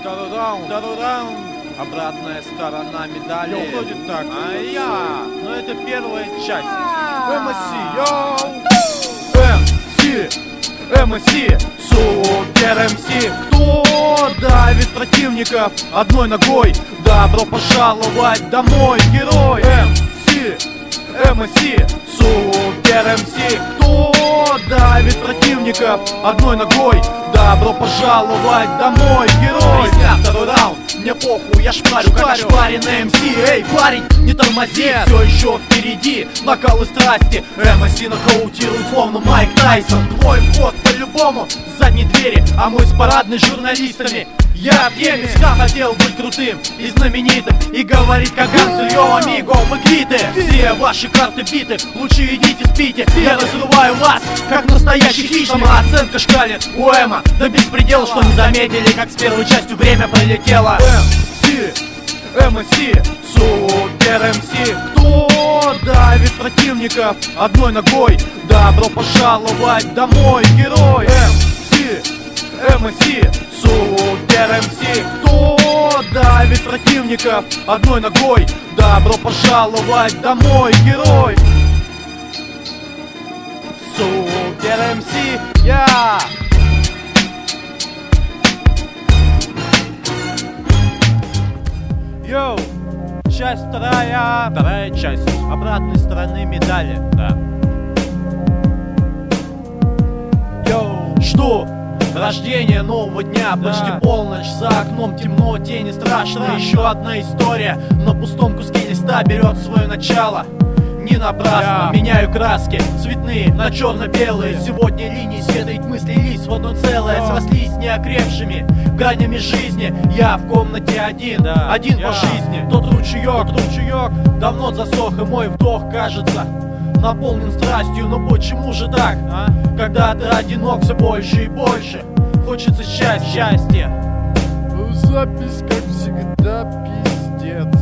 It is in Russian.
Второй раунд. Обратная сторона медали. Йоу, вроде так. Но это первая часть. МС, Супер МС. Кто давит противников одной ногой? Добро пожаловать домой, герой. МС, Супер МС. Кто давит противников одной ногой? Добро пожаловать домой, герой. Второй раунд. Мне похуй, я шпарю, как ошпаренный МС. Эй, парень, не тормози, все еще впереди накал и страсти. МС нокаутирует, словно Майк Тайсон. Твой вход по-любому с задней двери, а мой с парадной журналистами. Я в теме, всегда хотел быть крутым и знаменитым, и говорить как гангстер, йоу, амиго, мы квиты. Все ваши карты биты, лучше идите спите. Я разрываю вас, как настоящий хищник. Самооценка шкалит у Эма до беспредела, что не заметили, как с первой частью время пролетело. МС, Супер МС. Кто давит противников одной ногой? Добро пожаловать домой, герой. МС, Супер МС. Кто давит противников одной ногой? Добро пожаловать домой, герой. Супер МС, я. Йоу, часть вторая часть обратной стороны медали, да. Йоу, жду рождение нового дня, почти полночь, за окном темно, тени страшно. Еще одна история на пустом куске листа берет свое начало. Не напрасно меняю краски цветные на черно-белые. Сегодня линии света и тьмы слились в одно целое, срослись неокрепшими гранями жизни. Я в комнате один по жизни. Тот ручеек давно засох, и мой вдох, кажется, наполнен страстью. Но почему же так, когда ты одинок все больше и больше? Хочется счастья. Запись, как всегда, пиздец.